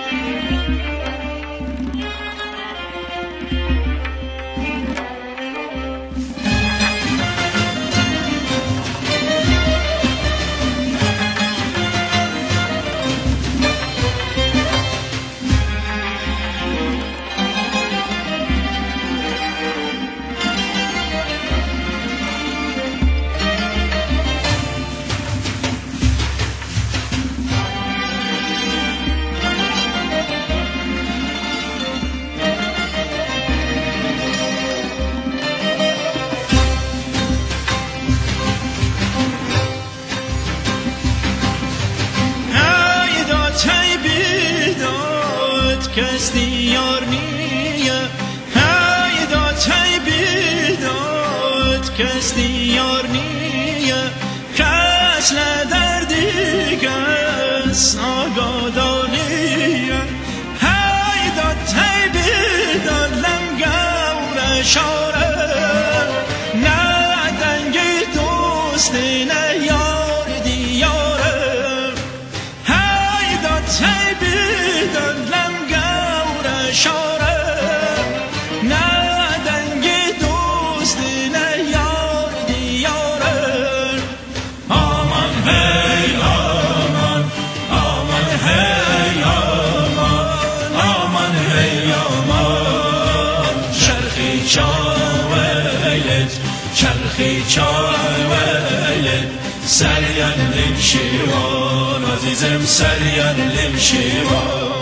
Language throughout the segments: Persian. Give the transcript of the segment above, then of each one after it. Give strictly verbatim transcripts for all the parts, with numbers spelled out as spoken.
کس دیار نیه های داد های بیداد کس دیار نیه کس لدر دیگس آگادانیه های داد های بیداد لم گور شاره نه دنگی دوستی نه یار دیاره های داد های بیداد لم شاره نه دنگی دوستی نه یار دیاره آمان هی آمان آمان هی آمان آمان هی آمان چرخی چاویلت چرخی چاویلت سریان لمشیوان عزیزم سریان لمشیوان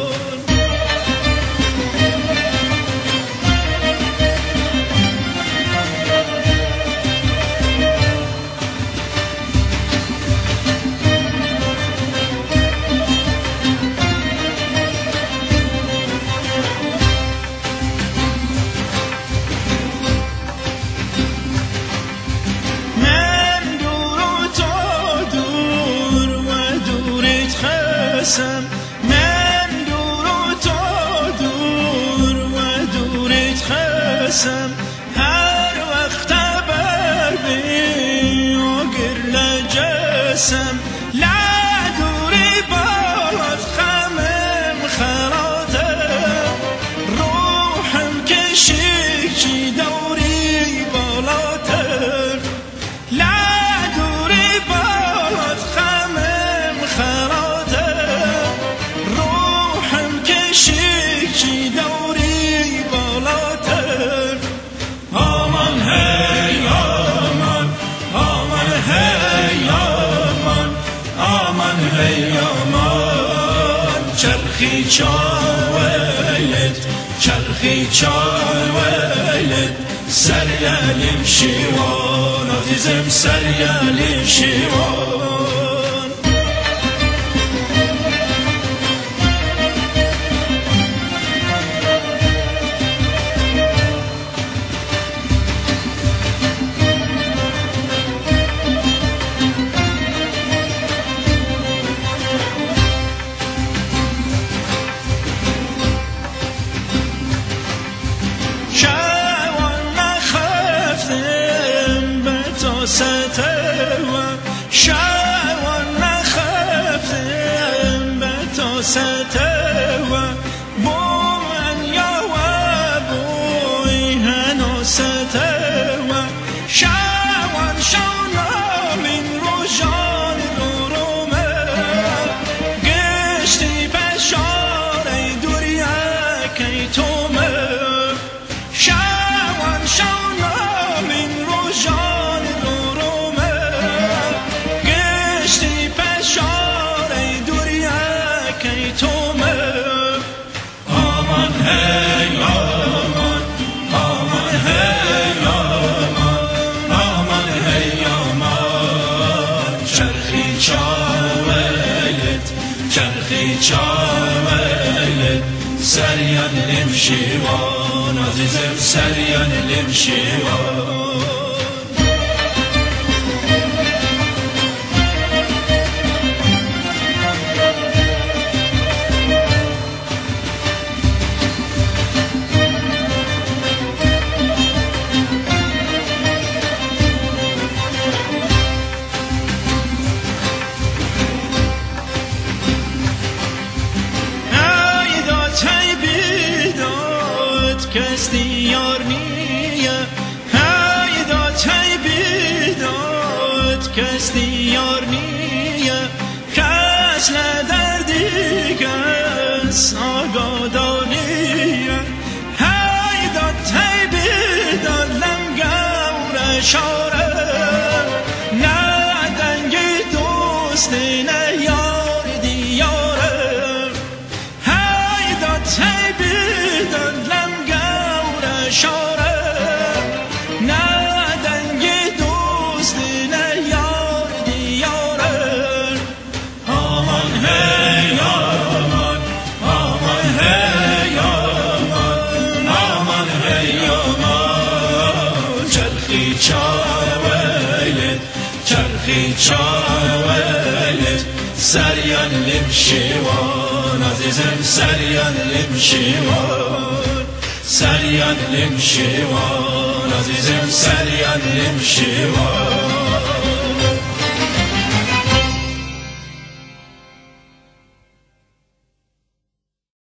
من دور و تو دور و دورت خسم هر وقت بر بی و گرل جسم لا دوری بالات خمم خراتم روحم کشی چی دوری بالاتر لا دوری بالات خمم خراتم شیکی دوری بالاتر آمان هی آمان آمان هی آمان آمان هی آمان چرخی چاویلت چرخی چاویلت سریالیم شیوان عزیزم سریالیم شیوان شوان نخفتم به تو ستوه بومن یا و بوی هنو ستوه شوان شونا من رو جان رو رومه گشتی بشاره دوریا کی تومه شوان شونا من رو جان رو رومه شاره دوریا کی تومه آمان هی آمان آمان هی آمان آمان هی آمان چرخی چاویلت چرخی چاویلت سریان لمشیوان عزیزم سریان لمشیوان مثل دردی کس آگادانیه هی داد هی بیداد لم گور شاره نه دنگی دوستی نه یار دیاره هی داد هی بیداد لم گور شاره نه دنگی دوستی نه یار دیاره آمان هی آمان آمان هی آمان آمان هی آمان چرخی چاویلت چرخی چاویلت سریان لمشیوان عزیزم سریان لمشیوان سریان لمشیوان عزیزم سریان لمشیوان